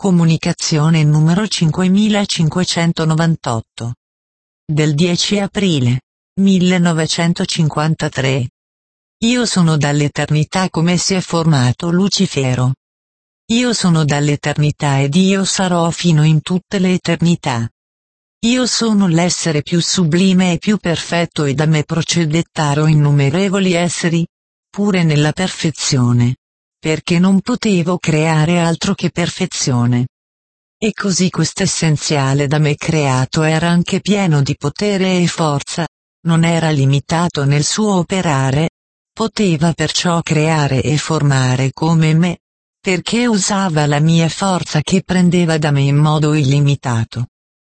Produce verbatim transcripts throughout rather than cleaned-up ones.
Comunicazione numero cinquemilacinquecentonovantotto. Del dieci aprile millenovecentocinquantatré. Io sono dall'eternità come si è formato Lucifero. Io sono dall'eternità ed io sarò fino in tutte le eternità. Io sono l'essere più sublime e più perfetto e da me procedettaro innumerevoli esseri, pure nella perfezione, perché non potevo creare altro che perfezione. E così quest'essenziale da me creato era anche pieno di potere e forza, non era limitato nel suo operare, poteva perciò creare e formare come me, perché usava la mia forza che prendeva da me in modo illimitato.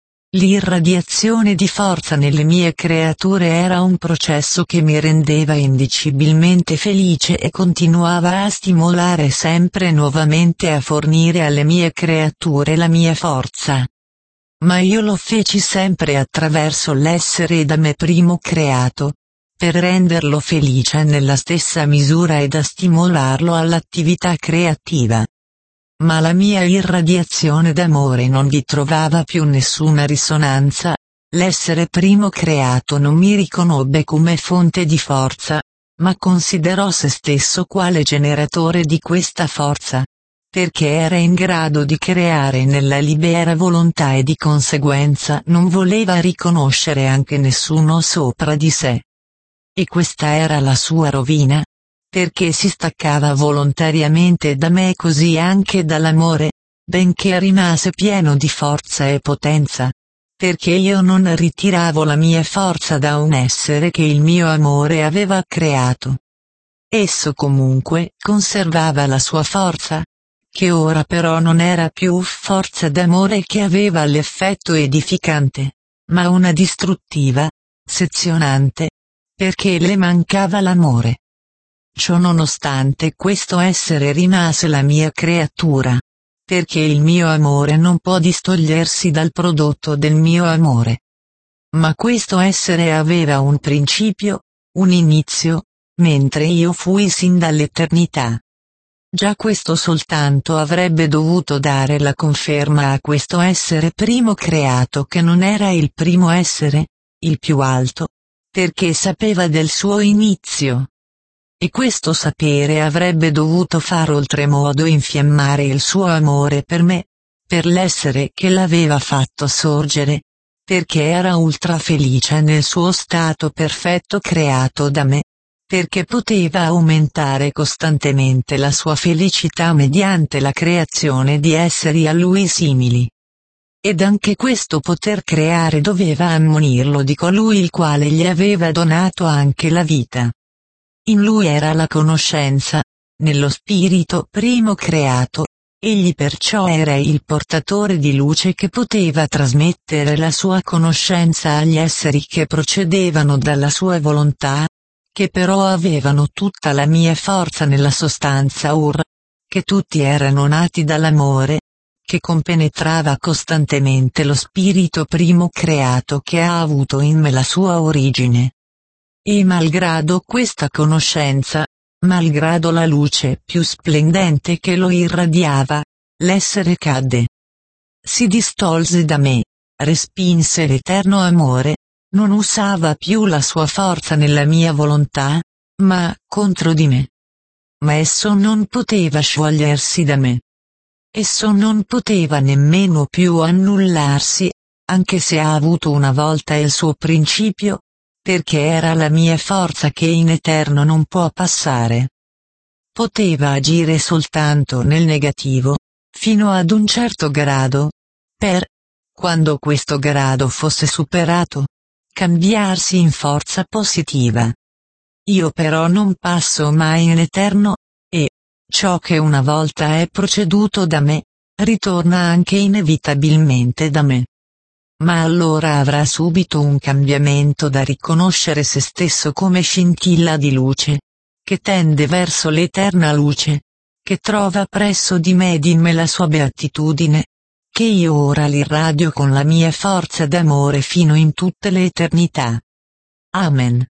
L'irradiazione di forza nelle mie creature era un processo che mi rendeva indicibilmente felice e continuava a stimolare sempre nuovamente a fornire alle mie creature la mia forza. Ma io lo feci sempre attraverso l'essere da me primo creato, per renderlo felice nella stessa misura e da stimolarlo all'attività creativa. Ma la mia irradiazione d'amore non vi trovava più nessuna risonanza, l'essere primo creato non mi riconobbe come fonte di forza, ma considerò se stesso quale generatore di questa forza, perché era in grado di creare nella libera volontà e di conseguenza non voleva riconoscere anche nessuno sopra di sé. E questa era la sua rovina, perché si staccava volontariamente da me e così anche dall'amore, benché rimase pieno di forza e potenza, perché io non ritiravo la mia forza da un essere che il mio amore aveva creato. Esso comunque conservava la sua forza, che ora però non era più forza d'amore che aveva l'effetto edificante, ma una distruttiva, sezionante, perché le mancava l'amore. Ciò nonostante questo essere rimase la mia creatura, perché il mio amore non può distogliersi dal prodotto del mio amore. Ma questo essere aveva un principio, un inizio, mentre io fui sin dall'eternità. Già questo soltanto avrebbe dovuto dare la conferma a questo essere primo creato che non era il primo essere, il più alto, perché sapeva del suo inizio. E questo sapere avrebbe dovuto far oltremodo infiammare il suo amore per me, per l'essere che l'aveva fatto sorgere, perché era ultra felice nel suo stato perfetto creato da me, perché poteva aumentare costantemente la sua felicità mediante la creazione di esseri a lui simili. Ed anche questo poter creare doveva ammonirlo di colui il quale gli aveva donato anche la vita. In lui era la conoscenza, nello spirito primo creato, egli perciò era il portatore di luce che poteva trasmettere la sua conoscenza agli esseri che procedevano dalla sua volontà, che però avevano tutta la mia forza nella sostanza Ur, che tutti erano nati dall'amore, che compenetrava costantemente lo spirito primo creato che ha avuto in me la sua origine. E malgrado questa conoscenza, malgrado la luce più splendente che lo irradiava, l'essere cadde. Si distolse da me, respinse l'eterno amore, non usava più la sua forza nella mia volontà, ma contro di me. Ma esso non poteva sciogliersi da me. Esso non poteva nemmeno più annullarsi, anche se ha avuto una volta il suo principio, perché era la mia forza che in eterno non può passare. Poteva agire soltanto nel negativo, fino ad un certo grado, per, quando questo grado fosse superato, cambiarsi in forza positiva. Io però non passo mai in eterno, e, ciò che una volta è proceduto da me, ritorna anche inevitabilmente da me. Ma allora avrà subito un cambiamento da riconoscere se stesso come scintilla di luce, che tende verso l'eterna luce, che trova presso di me ed in me la sua beatitudine, che io ora l'irradio con la mia forza d'amore fino in tutte le eternità. Amen.